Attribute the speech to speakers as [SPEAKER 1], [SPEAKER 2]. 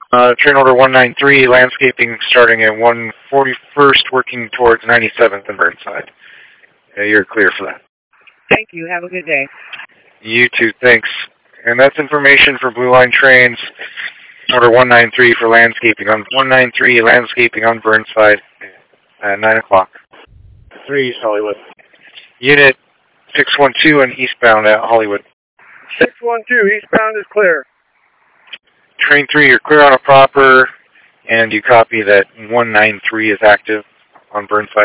[SPEAKER 1] Train order 193, landscaping starting at 141st, working towards 97th and Burnside. You're clear for that.
[SPEAKER 2] Thank you. Have a good day.
[SPEAKER 1] You too, thanks. And that's information for Blue Line trains. Order 193 for landscaping on 193, landscaping on Burnside at 9 o'clock.
[SPEAKER 3] 3 East Hollywood.
[SPEAKER 1] Unit 612 and eastbound at Hollywood.
[SPEAKER 3] 612, eastbound is clear.
[SPEAKER 1] Train 3, you're clear on a proper, and you copy that 193 is active on Burnside.